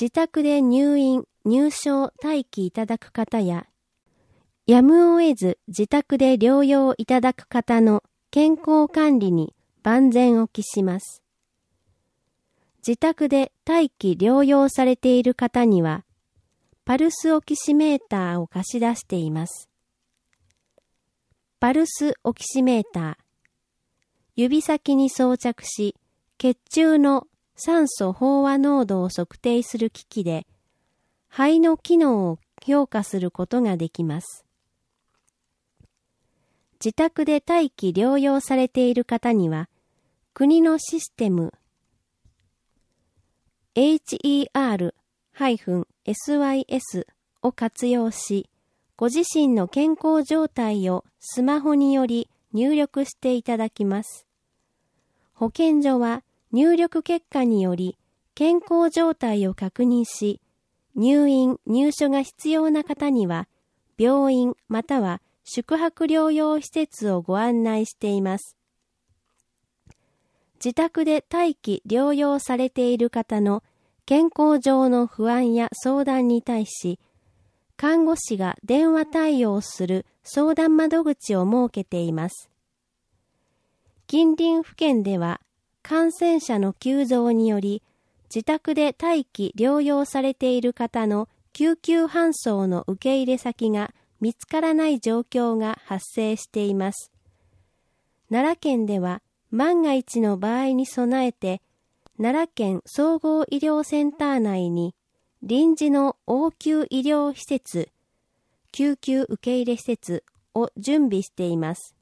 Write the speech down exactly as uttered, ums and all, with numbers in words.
自宅で入院、入所待機いただく方や、やむを得ず自宅で療養いただく方の健康管理に万全を期します。自宅で待機療養されている方には、パルスオキシメーターを貸し出しています。パルスオキシメーター。指先に装着し、血中の酸素飽和濃度を測定する機器で、肺の機能を評価することができます。自宅で待機療養されている方には、国のシステム エイチイーアールエスワイエス を活用し、ご自身の健康状態をスマホにより入力していただきます。保健所は入力結果により健康状態を確認し、入院・入所が必要な方には、病院または宿泊療養施設をご案内しています。自宅で待機療養されている方の健康上の不安や相談に対し、看護師が電話対応する相談窓口を設けています。近隣府県では感染者の急増により、自宅で待機療養されている方の救急搬送の受け入れ先が見つからない状況が発生しています。奈良県では万が一の場合に備えて、奈良県総合医療センター内に臨時の応急医療施設、救急受け入れ施設を準備しています。